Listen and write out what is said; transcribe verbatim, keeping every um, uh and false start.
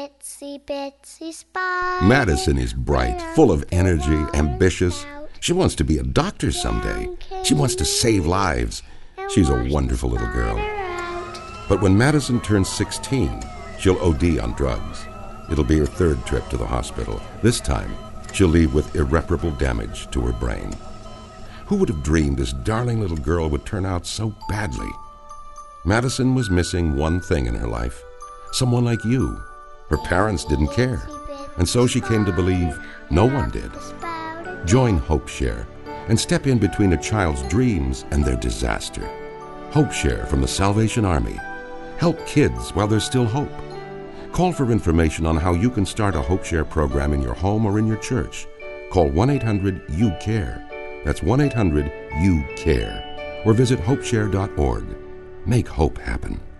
itsy bitsy spider. Madison is bright, full of energy, ambitious. She wants to be a doctor someday. She wants to save lives. She's a wonderful little girl. But when Madison turns sixteen, she'll O D on drugs. It'll be her third trip to the hospital. This time, she'll leave with irreparable damage to her brain. Who would have dreamed this darling little girl would turn out so badly? Madison was missing one thing in her life. Someone like you. Her parents didn't care, and so she came to believe no one did. Join HopeShare and step in between a child's dreams and their disaster. HopeShare from the Salvation Army. Help kids while there's still hope. Call for information on how you can start a HopeShare program in your home or in your church. Call one eight hundred U care. That's one eight hundred U care. Or visit hopeshare dot org. Make hope happen.